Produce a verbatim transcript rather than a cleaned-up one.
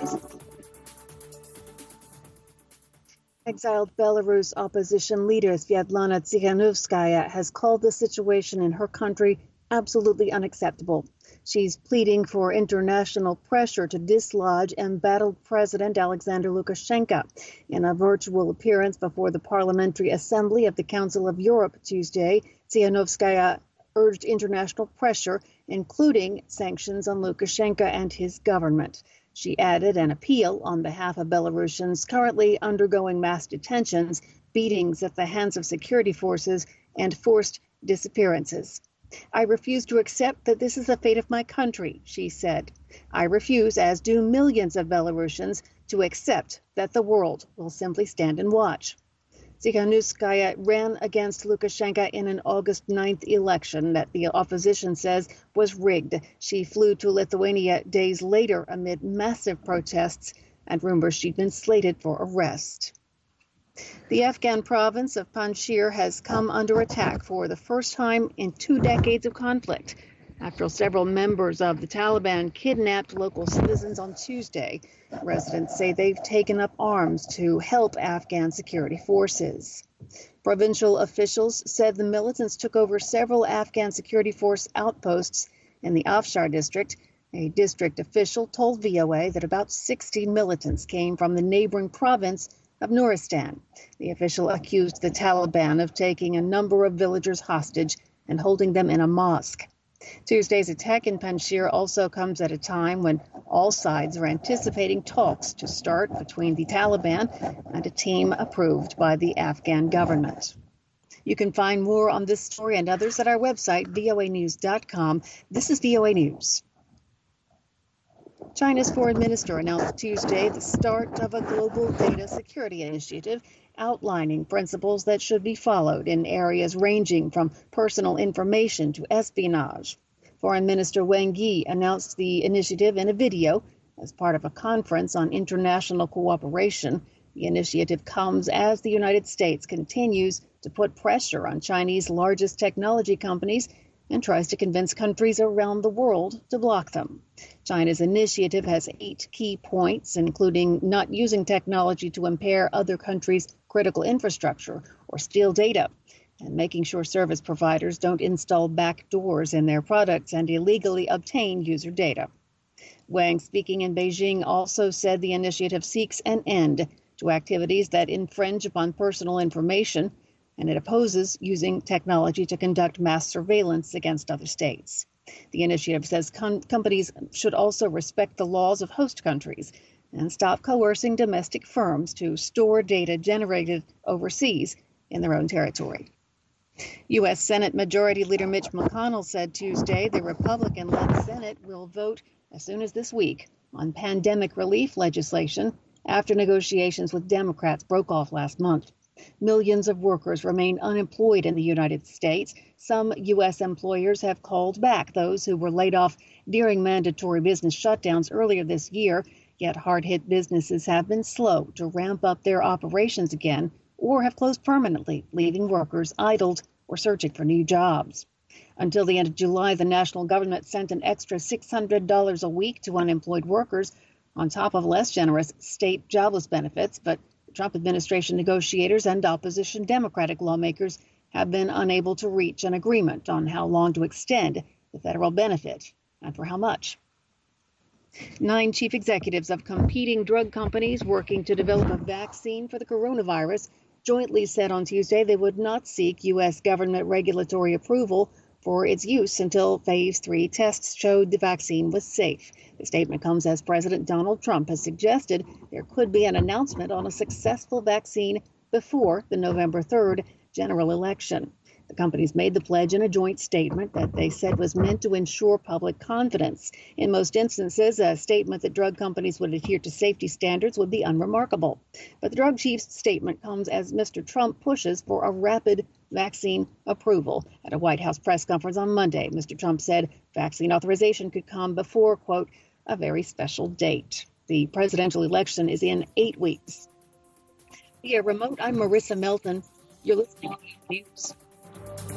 Exiled Belarus opposition leader Sviatlana Tsikhanouskaya has called the situation in her country absolutely unacceptable. She's pleading for international pressure to dislodge embattled President Alexander Lukashenko. In a virtual appearance before the Parliamentary Assembly of the Council of Europe Tuesday, Tsikhanouskaya urged international pressure, including sanctions on Lukashenko and his government. She added an appeal on behalf of Belarusians currently undergoing mass detentions, beatings at the hands of security forces, and forced disappearances. I refuse to accept that this is the fate of my country, she said. I refuse, as do millions of Belarusians, to accept that the world will simply stand and watch. Tsikhanouskaya ran against Lukashenko in an August ninth election that the opposition says was rigged. She flew to Lithuania days later amid massive protests and rumors she'd been slated for arrest. The Afghan province of Panjshir has come under attack for the first time in two decades of conflict after several members of the Taliban kidnapped local citizens on Tuesday. Residents say they've taken up arms to help Afghan security forces. Provincial officials said the militants took over several Afghan security force outposts in the Afshar district. A district official told V O A that about sixty militants came from the neighboring province of Nuristan. The official accused the Taliban of taking a number of villagers hostage and holding them in a mosque. Tuesday's attack in Panjshir also comes at a time when all sides are anticipating talks to start between the Taliban and a team approved by the Afghan government. You can find more on this story and others at our website, V O A news dot com. This is V O A News. China's foreign minister announced Tuesday the start of a global data security initiative outlining principles that should be followed in areas ranging from personal information to espionage. Foreign Minister Wang Yi announced the initiative in a video as part of a conference on international cooperation. The initiative comes as the United States continues to put pressure on Chinese largest technology companies and tries to convince countries around the world to block them. China's initiative has eight key points, including not using technology to impair other countries' critical infrastructure or steal data, and making sure service providers don't install backdoors in their products and illegally obtain user data. Wang, speaking in Beijing, also said the initiative seeks an end to activities that infringe upon personal information, and it opposes using technology to conduct mass surveillance against other states. The initiative says com- companies should also respect the laws of host countries and stop coercing domestic firms to store data generated overseas in their own territory. U S. Senate Majority Leader Mitch McConnell said Tuesday the Republican-led Senate will vote as soon as this week on pandemic relief legislation after negotiations with Democrats broke off last month. Millions of workers remain unemployed in the United States. Some U S employers have called back those who were laid off during mandatory business shutdowns earlier this year, yet hard-hit businesses have been slow to ramp up their operations again or have closed permanently, leaving workers idled or searching for new jobs. Until the end of July, the national government sent an extra six hundred dollars a week to unemployed workers on top of less generous state jobless benefits, but the Trump administration negotiators and opposition Democratic lawmakers have been unable to reach an agreement on how long to extend the federal benefit and for how much. Nine chief executives of competing drug companies working to develop a vaccine for the coronavirus jointly said on Tuesday they would not seek U S government regulatory approval for its use until phase three tests showed the vaccine was safe. The statement comes as President Donald Trump has suggested there could be an announcement on a successful vaccine before the November third general election. The companies made the pledge in a joint statement that they said was meant to ensure public confidence. In most instances, a statement that drug companies would adhere to safety standards would be unremarkable. But the drug chief's statement comes as Mister Trump pushes for a rapid vaccine approval. At a White House press conference on Monday, Mister Trump said vaccine authorization could come before, quote, a very special date. The presidential election is in eight weeks. Via remote, I'm Marissa Melton. You're listening to News.